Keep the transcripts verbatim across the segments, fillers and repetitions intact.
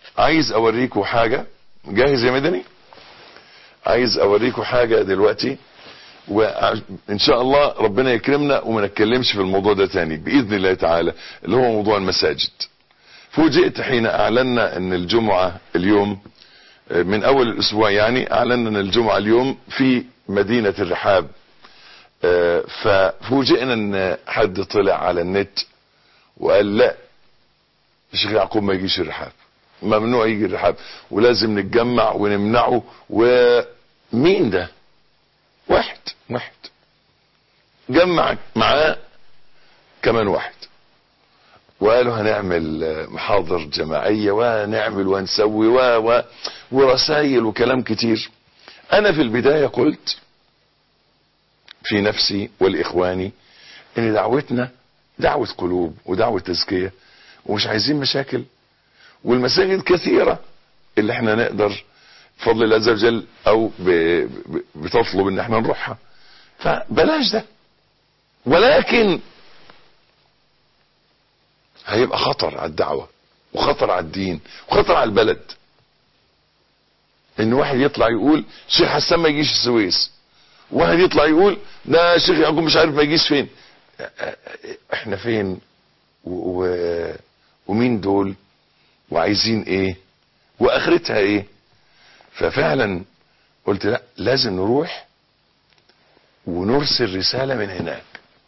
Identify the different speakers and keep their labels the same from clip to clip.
Speaker 1: عايز اوريكم حاجة. جاهز يا مدني؟ عايز اوريكم حاجة دلوقتي، وان شاء الله ربنا يكرمنا وما نتكلمش في الموضوع ده تاني باذن الله تعالى، اللي هو موضوع المساجد. فوجئت حين اعلنا ان الجمعة اليوم من اول الاسبوع، يعني اعلنا ان الجمعة اليوم في مدينة الرحاب. ففوجئنا ان حد طلع على النت وقال لا، الشيخ يعقوب ما يجيش الرحاب، ممنوع يجي الرحاب ولازم نتجمع ونمنعه. ومين ده؟ واحد واحد جمع معاه كمان واحد وقالوا هنعمل محاضر جماعية ونعمل ونسوي و و ورسائل وكلام كتير. انا في البداية قلت في نفسي والإخواني ان دعوتنا دعوة قلوب ودعوة تزكية، ومش عايزين مشاكل، والمساجد كثيرة اللي احنا نقدر بفضل الله عز وجل او بتطلب ان احنا نروحها، فبلاش ده. ولكن هيبقى خطر على الدعوة وخطر على الدين وخطر على البلد ان واحد يطلع يقول شيخ حسان ما يجيش السويس، واحد يطلع يقول ده شيخ يعقوب مش عارف ما يجيش فين. احنا فين و... و... ومين دول وعايزين ايه واخرتها ايه؟ ففعلا قلت لا، لازم نروح ونرسل رسالة من هناك،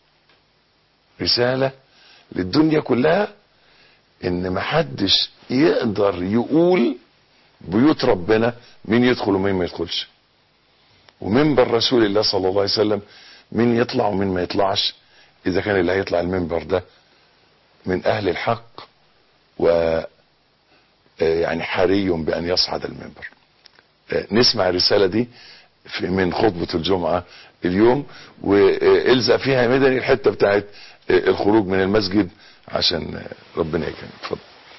Speaker 1: رسالة للدنيا كلها ان محدش يقدر يقول بيوت ربنا مين يدخل ومين ما يدخلش، ومنبر رسول الله صلى الله عليه وسلم مين يطلع ومين ما يطلعش، اذا كان اللي هيطلع المنبر ده من اهل الحق و يعني حري بان يصعد المنبر. نسمع الرسالة دي من خطبة الجمعة اليوم، والزق فيها مدني الحتة بتاعت الخروج من المسجد عشان ربنا يكرمك. اتفضل.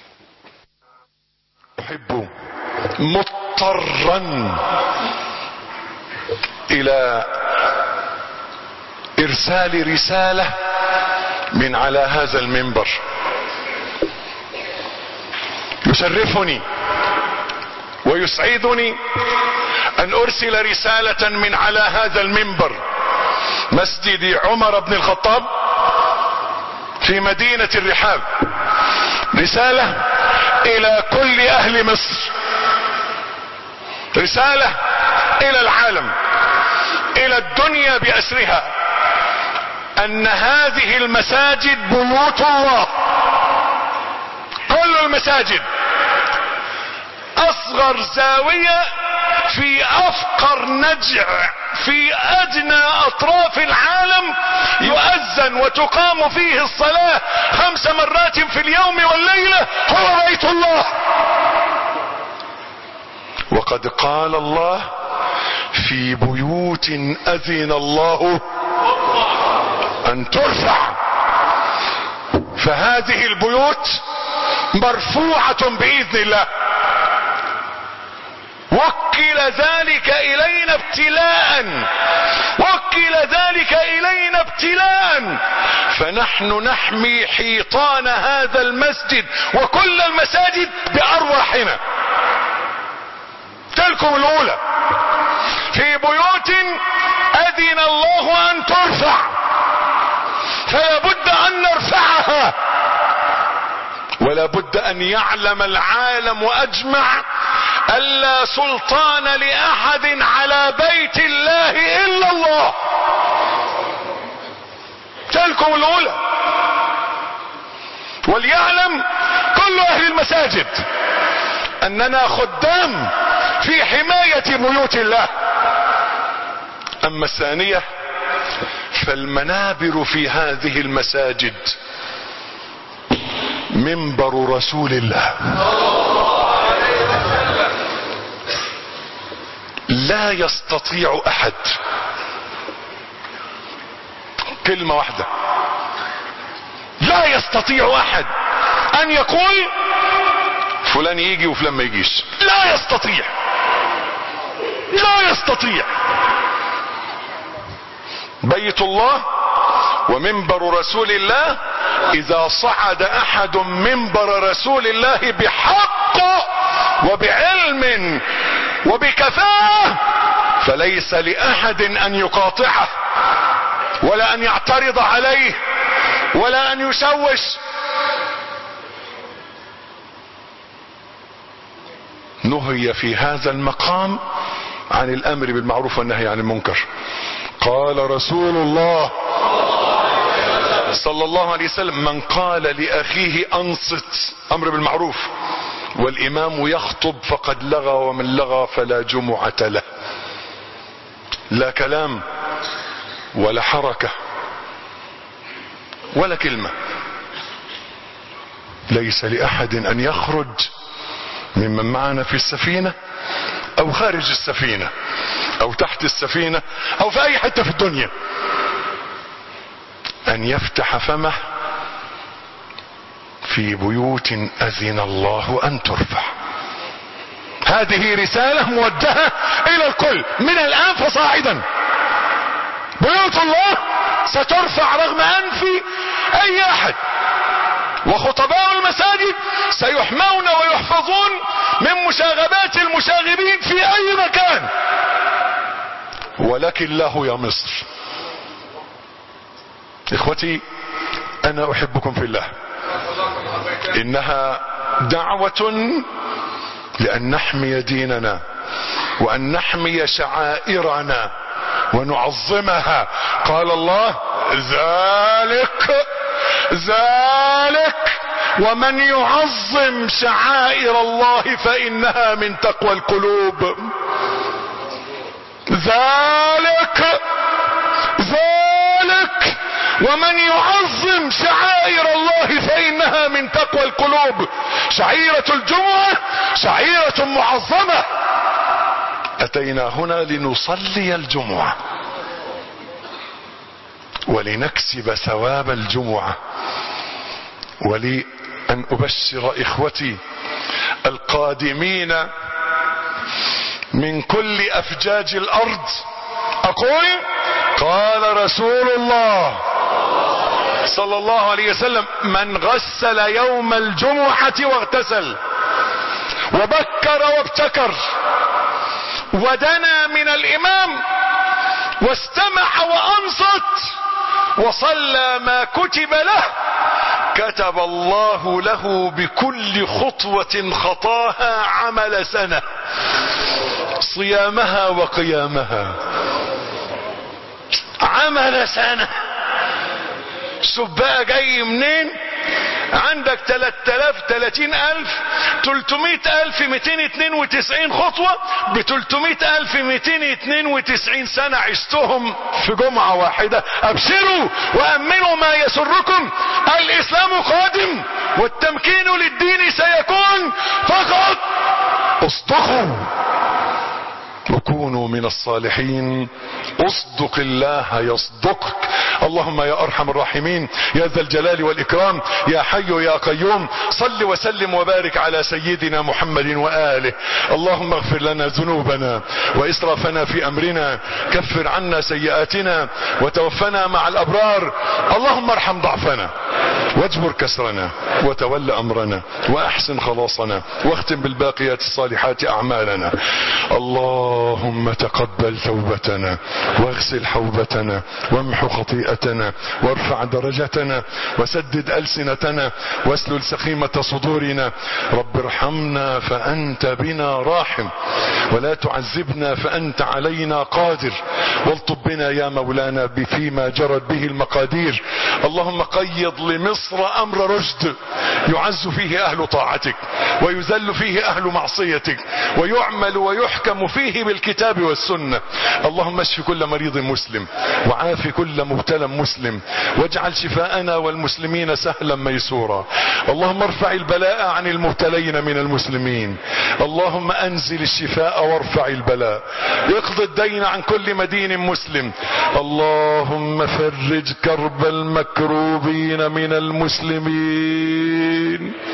Speaker 2: احب مضطرا الى ارسال رسالة من على هذا المنبر. يشرفني ويسعدني ان ارسل رسالة من على هذا المنبر مسجد عمر بن الخطاب في مدينة الرحاب، رسالة الى كل اهل مصر، رسالة الى العالم، الى الدنيا باسرها، ان هذه المساجد بيوت الله. كل المساجد، اصغر زاوية في افقر نجع في ادنى اطراف العالم يؤذن وتقام فيه الصلاة خمس مرات في اليوم والليلة، هو بيت الله. وقد قال الله في بيوت اذن الله ان ترفع، فهذه البيوت مرفوعة باذن الله. وكل ذلك الينا ابتلاء، وكل ذلك الينا ابتلاء، فنحن نحمي حيطان هذا المسجد وكل المساجد بارواحنا. تلكم الاولى في بيوت اذن الله ان ترفع، فلا بد ان نرفعها، ولا بد ان يعلم العالم اجمع الا سلطان لاحد على بيت الله الا الله. تلكم الاولى. وليعلم كل اهل المساجد اننا خدام في حماية بيوت الله. اما الثانية فالمنابر في هذه المساجد منبر رسول الله. لا يستطيع احد، كلمة واحدة، لا يستطيع احد ان يقول فلان يجي وفلان ما يجيش. لا يستطيع، لا يستطيع. بيت الله ومنبر رسول الله اذا صعد احد منبر رسول الله بحق وبعلم وبكفاءة فليس لاحد ان يقاطعه ولا ان يعترض عليه ولا ان يشوش. نهي في هذا المقام عن الامر بالمعروف والنهي عن المنكر. قال رسول الله صلى الله عليه وسلم: من قال لاخيه انصت، امر بالمعروف، والامام يخطب فقد لغى، ومن لغى فلا جمعة له. لا كلام ولا حركة ولا كلمة. ليس لاحد ان يخرج ممن معنا في السفينة او خارج السفينة او تحت السفينة او في اي حتة في الدنيا ان يفتح فمه في بيوت اذن الله ان ترفع. هذه رسالة موجهة الى الكل من الان فصاعدا. بيوت الله سترفع رغم انف اي احد، وخطباء المساجد سيحمون ويحفظون من مشاغبات المشاغبين في اي مكان. ولكن الله يا مصر. اخوتي انا احبكم في الله. انها دعوة لان نحمي ديننا وان نحمي شعائرنا ونعظمها. قال الله: ذلك ذلك ومن يعظم شعائر الله فانها من تقوى القلوب. ذلك ذلك ومن يعظم شعائر الله فانها من تقوى القلوب. شعيرة الجمعة شعيرة معظمة. اتينا هنا لنصلي الجمعة ولنكسب ثواب الجمعة، ولي ان ابشر اخوتي القادمين من كل افجاج الارض. اقول: قال رسول الله صلى الله عليه وسلم: من غسل يوم الجمعة واغتسل وبكر وابتكر ودنا من الامام واستمع وانصت وصلى ما كتب له، كتب الله له بكل خطوة خطاها عمل سنة، صيامها وقيامها، عمل سنة. شوف بقى جاي منين؟ عندك تلاتة آلاف تلاتين ألف تلتمية ألف ميتين اتنين وتسعين خطوة ب تلتمية ألف ميتين اتنين وتسعين سنة عشتهم في جمعة واحدة. أبشروا وأمنوا ما يسركم، الإسلام قادم والتمكين للدين سيكون، فقط اصدقوا وكونوا من الصالحين. اصدق الله يصدقك. اللهم يا ارحم الراحمين يا ذا الجلال والاكرام يا حي يا قيوم، صل وسلم وبارك على سيدنا محمد واله. اللهم اغفر لنا ذنوبنا واسرافنا في امرنا، كفر عنا سيئاتنا وتوفنا مع الابرار. اللهم ارحم ضعفنا واجبر كسرنا وتول امرنا واحسن خلاصنا واختم بالباقيات الصالحات اعمالنا. اللهم تقبل توبتنا واغسل حوبتنا وامحو خطيئتنا وارفع درجتنا وسدد ألسنتنا واسلل سخيمة صدورنا. رب ارحمنا فأنت بنا راحم، ولا تعذبنا فأنت علينا قادر، والطب بنا يا مولانا فيما جرت به المقادير. اللهم قيض لمصر أمر رشد يعز فيه أهل طاعتك ويذل فيه أهل معصيتك ويعمل ويحكم فيه بالكتاب والسنة. اللهم اشف كل مريض مسلم وعاف كل مبتلى مسلم، واجعل شفاءنا والمسلمين سهلا ميسورا. اللهم ارفع البلاء عن المبتلين من المسلمين. اللهم انزل الشفاء وارفع البلاء، اقض الدين عن كل مدين مسلم. اللهم فرج كرب المكروبين من المسلمين.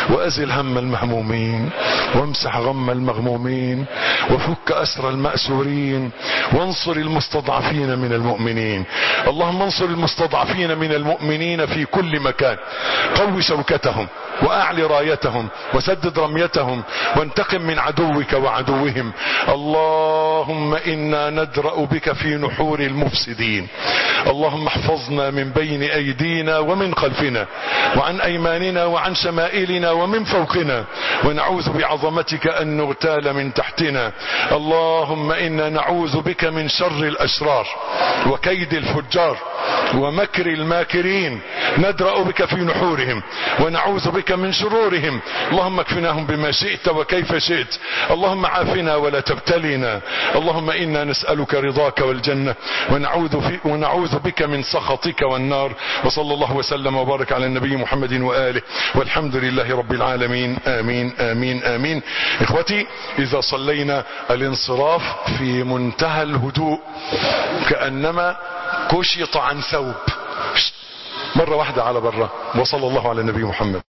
Speaker 2: وأزل هم المهمومين، وامسح غم المغمومين، وفك أسر المأسورين، وانصر المستضعفين من المؤمنين. اللهم انصر المستضعفين من المؤمنين في كل مكان، قو شوكتهم وأعل رايتهم وسدد رميتهم، وانتقم من عدوك وعدوهم. اللهم إنا ندرأ بك في نحور المفسدين. اللهم احفظنا من بين أيدينا ومن خلفنا وعن أيماننا وعن شمائلنا ومن فوقنا، ونعوذ بعظمتك أن نغتال من تحتنا. اللهم إنا نعوذ بك من شر الأشرار وكيد الفجار ومكر الماكرين، ندرأ بك في نحورهم ونعوذ بك من شرورهم. اللهم اكفناهم بما شئت وكيف شئت. اللهم عافنا ولا تبتلينا. اللهم إنا نسألك رضاك والجنة، ونعوذ, في ونعوذ بك من سخطك والنار. وصلى الله وسلم وبارك على النبي محمد وآله، والحمد لله رب العالمين. آمين آمين آمين. إخوتي، إذا صلينا الانصراف في منتهى الهدوء، كأنما كشط عن ثوب مرة واحدة على برة. وصلى الله على النبي محمد.